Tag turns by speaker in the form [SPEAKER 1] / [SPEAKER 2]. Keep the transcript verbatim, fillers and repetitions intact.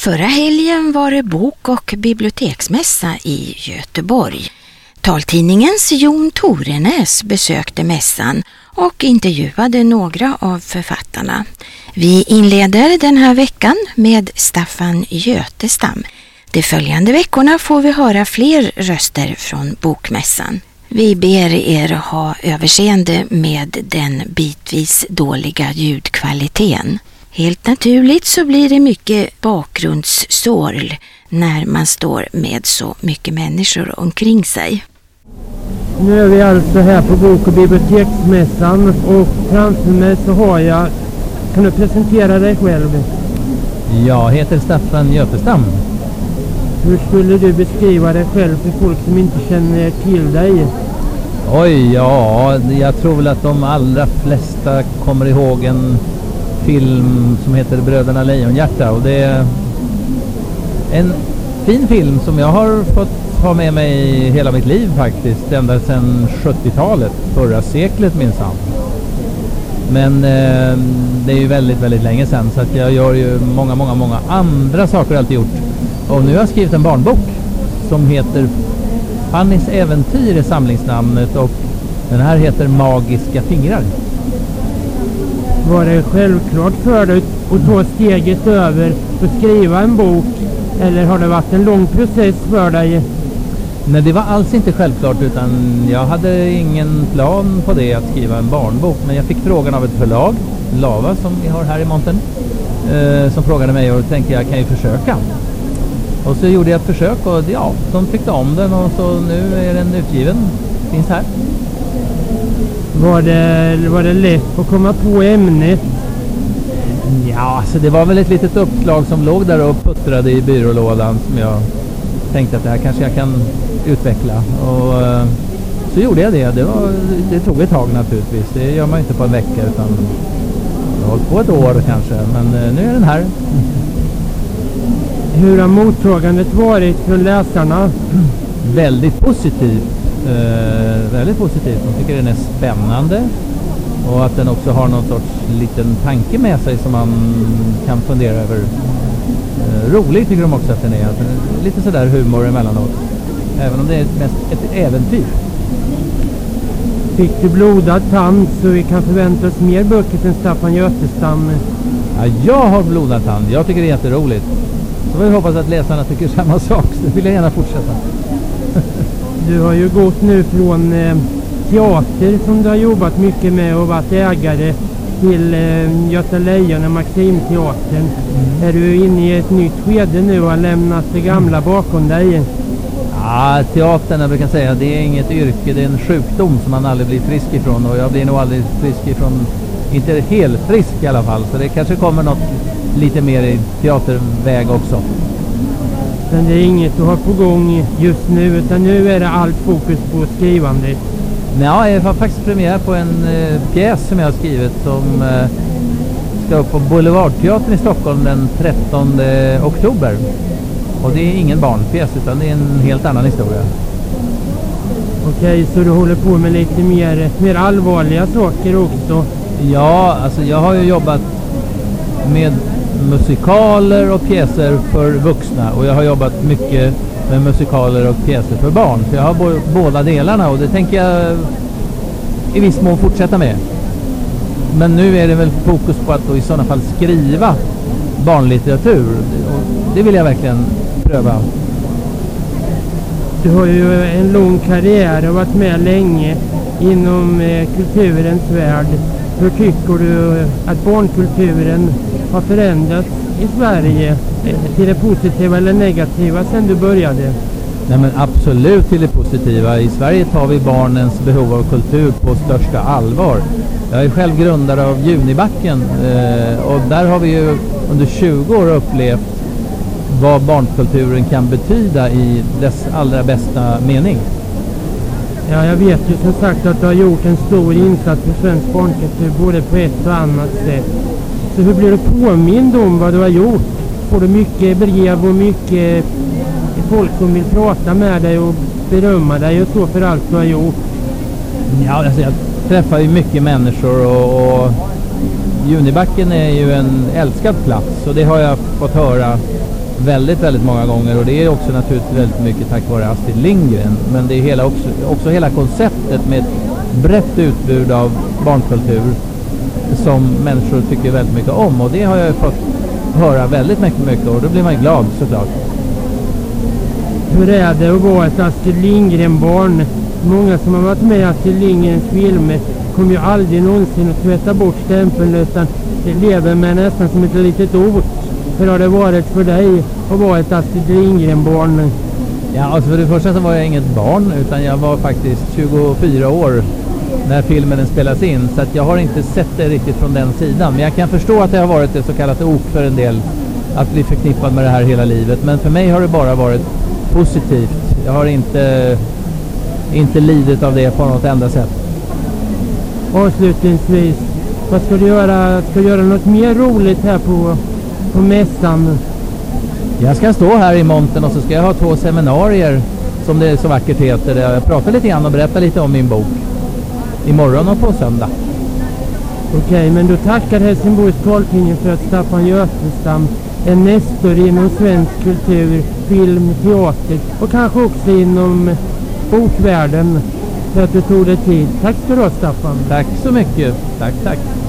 [SPEAKER 1] Förra helgen var det bok- och biblioteksmässa i Göteborg. Taltidningens Jon Torenäs besökte mässan och intervjuade några av författarna. Vi inleder den här veckan med Staffan Götestam. De följande veckorna får vi höra fler röster från bokmässan. Vi ber er ha överseende med den bitvis dåliga ljudkvaliteten. Helt naturligt så blir det mycket bakgrundssorl när man står med så mycket människor omkring sig.
[SPEAKER 2] Nu är vi alltså här på bok- och biblioteksmässan och framför mig så har jag... Kan du presentera dig själv?
[SPEAKER 3] Jag heter Staffan Götestam.
[SPEAKER 2] Hur skulle du beskriva dig själv för folk som inte känner till dig?
[SPEAKER 3] Oj, ja, jag tror väl att de allra flesta kommer ihåg en film som heter Bröderna Lejonhjärta, och det är en fin film som jag har fått ha med mig hela mitt liv faktiskt, ända sedan sjuttiotalet, förra seklet minsann. Men eh, det är ju väldigt, väldigt länge sedan, så att jag gör ju många, många, många andra saker alltid gjort. Och nu har jag skrivit en barnbok som heter Fannys äventyr i samlingsnamnet, och den här heter Magiska fingrar.
[SPEAKER 2] Var det självklart för dig att ta steget över och skriva en bok, eller har det varit en lång process för dig?
[SPEAKER 3] Nej, det var alls inte självklart, utan jag hade ingen plan på det, att skriva en barnbok. Men jag fick frågan av ett förlag, Lava, som vi har här i montern, eh, som frågade mig, och tänkte jag kan ju försöka. Och så gjorde jag ett försök, och ja, de tyckte om den, och så nu är den utgiven, finns här.
[SPEAKER 2] Var det, var det lätt att komma på ämnet?
[SPEAKER 3] Ja, så det var väl ett litet uppslag som låg där och puttrade i byrålådan, som jag tänkte att det här kanske jag kan utveckla. Och uh, så gjorde jag det. Det, var, det tog ett tag naturligtvis. Det gör man inte på en vecka, utan jag har hållit på ett år kanske. Men uh, nu är den här.
[SPEAKER 2] Hur har mottagandet varit från läsarna?
[SPEAKER 3] Väldigt positivt. Uh, väldigt positivt. De tycker den är spännande. Och att den också har någon sorts liten tanke med sig som man kan fundera över. Uh, roligt tycker de också att den är. Att den är lite sådär humor emellanåt. Även om det är mest ett äventyr.
[SPEAKER 2] Fick du blodad tand så vi kan förvänta oss mer böcker än Staffan Götestam?
[SPEAKER 3] Ja, jag har blodad tand. Jag tycker det är jätteroligt. Så vi hoppas att läsarna tycker samma sak. Så vill jag gärna fortsätta.
[SPEAKER 2] Du har ju gått nu från eh, teater som du har jobbat mycket med och varit ägare till eh, Göta Lejon och Maximteatern. Mm. Är du inne i ett nytt skede nu och har lämnat det gamla bakom dig?
[SPEAKER 3] Ja, teatern, jag brukar säga, det är inget yrke, det är en sjukdom som man aldrig blir frisk ifrån, och jag blir nog aldrig frisk ifrån, inte helt frisk i alla fall, så det kanske kommer något lite mer i teaterväg också.
[SPEAKER 2] Men det är inget du har på gång just nu, utan nu är det allt fokus på skrivandet?
[SPEAKER 3] Ja, jag har faktiskt premiär på en eh, pjäs som jag har skrivit som eh, ska upp på Boulevardteatern i Stockholm den trettonde oktober. Och det är ingen barnpjäs, utan det är en helt annan historia.
[SPEAKER 2] Okej, så du håller på med lite mer, mer allvarliga saker också?
[SPEAKER 3] Ja, alltså jag har ju jobbat med musikaler och pjäser för vuxna, och jag har jobbat mycket med musikaler och pjäser för barn. Så jag har bo- båda delarna, och det tänker jag i viss mån fortsätta med. Men nu är det väl fokus på att då i sådana fall skriva barnlitteratur, och det vill jag verkligen pröva.
[SPEAKER 2] Du har ju en lång karriär och varit med länge inom eh, kulturens värld. Hur tycker du att barnkulturen har förändrats i Sverige, till det positiva eller negativa sedan du började?
[SPEAKER 3] Nej, men absolut till det positiva. I Sverige tar vi barnens behov av kultur på största allvar. Jag är själv grundare av Junibacken, eh, och där har vi ju under tjugo år upplevt vad barnkulturen kan betyda i dess allra bästa mening.
[SPEAKER 2] Ja, jag vet ju som sagt att du har gjort en stor insats för svensk barnkultur både på ett och annat sätt. Så hur blir du påmind om vad du har gjort? Får du mycket brev och mycket folk som vill prata med dig och berömma dig och så för allt du har gjort?
[SPEAKER 3] Ja, alltså jag träffar ju mycket människor, och, och Junibacken är ju en älskad plats, och det har jag fått höra väldigt, väldigt många gånger, och det är också naturligtvis väldigt mycket tack vare Astrid Lindgren, men det är hela också, också hela konceptet med ett brett utbud av barnkultur som människor tycker väldigt mycket om, och det har jag fått höra väldigt mycket, mycket och då blir man ju glad såklart.
[SPEAKER 2] Hur är det att vara ett Astrid Lindgren-barn? Många som har varit med i Astrid Lindgrens filmer kommer ju aldrig någonsin att tvätta bort stämpeln, utan det lever med nästan som ett litet ord. Hur har det varit för dig att vara ett Astrid Lindgren-barn?
[SPEAKER 3] Ja, alltså för det första så var jag inget barn, utan jag var faktiskt tjugofyra år när filmen spelas in, så att jag har inte sett det riktigt från den sidan. Men jag kan förstå att det har varit ett så kallat ok för en del att bli förknippad med det här hela livet. Men för mig har det bara varit positivt. Jag har inte, inte lidit av det på något enda sätt.
[SPEAKER 2] Avslutningsvis, vad ska du göra? Ska du göra något mer roligt här på, på mässan?
[SPEAKER 3] Jag ska stå här i montern och så ska jag ha två seminarier, som det så vackert heter. Jag pratar lite grann och berättar lite om min bok. Imorgon och på söndag.
[SPEAKER 2] Okej, okay, men då tackar Helsingborgs taltidning för att Staffan Götestam är nestor inom svensk kultur, film, teater och kanske också inom bokvärlden, för att du tog dig tid. Tack ska du ha, Staffan.
[SPEAKER 3] Tack så mycket. Tack, tack.